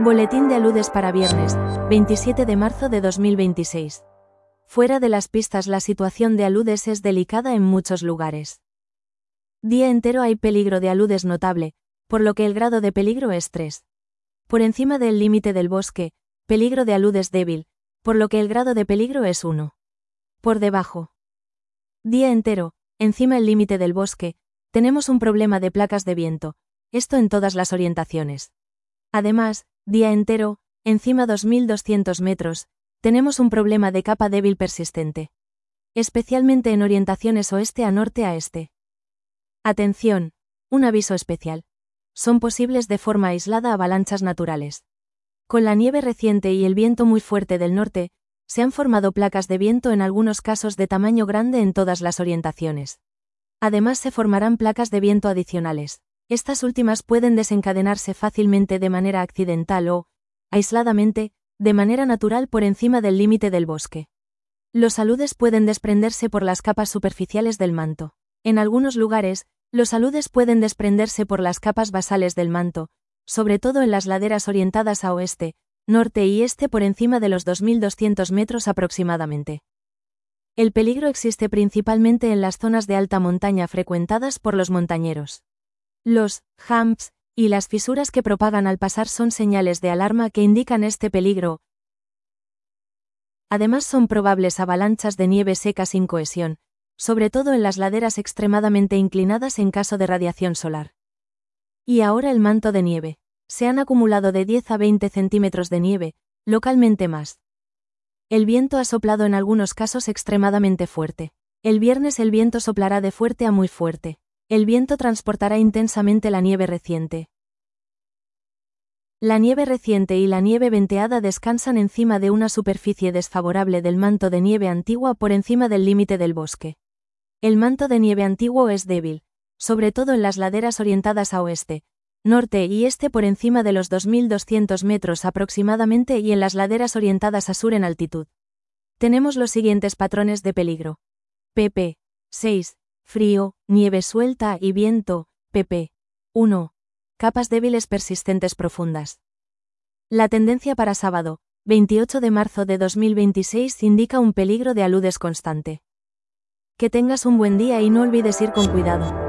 Boletín de aludes para viernes, 27 de marzo de 2026. Fuera de las pistas, la situación de aludes es delicada en muchos lugares. Día entero hay peligro de aludes notable, por lo que el grado de peligro es 3. Por encima del límite del bosque, peligro de aludes débil, por lo que el grado de peligro es 1. Por debajo. Día entero, encima el límite del bosque, tenemos un problema de placas de viento, esto en todas las orientaciones. Además, día entero, encima 2200 metros, tenemos un problema de capa débil persistente. Especialmente en orientaciones oeste a norte a este. Atención, un aviso especial. Son posibles de forma aislada avalanchas naturales. Con la nieve reciente y el viento muy fuerte del norte, se han formado placas de viento en algunos casos de tamaño grande en todas las orientaciones. Además se formarán placas de viento adicionales. Estas últimas pueden desencadenarse fácilmente de manera accidental o, aisladamente, de manera natural por encima del límite del bosque. Los aludes pueden desprenderse por las capas superficiales del manto. En algunos lugares, los aludes pueden desprenderse por las capas basales del manto, sobre todo en las laderas orientadas a oeste, norte y este por encima de los 2200 metros aproximadamente. El peligro existe principalmente en las zonas de alta montaña frecuentadas por los montañeros. Los humps y las fisuras que propagan al pasar son señales de alarma que indican este peligro. Además son probables avalanchas de nieve seca sin cohesión, sobre todo en las laderas extremadamente inclinadas en caso de radiación solar. Y ahora el manto de nieve. Se han acumulado de 10 a 20 centímetros de nieve, localmente más. El viento ha soplado en algunos casos extremadamente fuerte. El viernes el viento soplará de fuerte a muy fuerte. El viento transportará intensamente la nieve reciente. La nieve reciente y la nieve venteada descansan encima de una superficie desfavorable del manto de nieve antigua por encima del límite del bosque. El manto de nieve antiguo es débil, sobre todo en las laderas orientadas a oeste, norte y este por encima de los 2200 metros aproximadamente y en las laderas orientadas a sur en altitud. Tenemos los siguientes patrones de peligro. pp. 6. Frío, nieve suelta y viento, pp. 1. Capas débiles persistentes profundas. La tendencia para sábado, 28 de marzo de 2026 indica un peligro de aludes constante. Que tengas un buen día y no olvides ir con cuidado.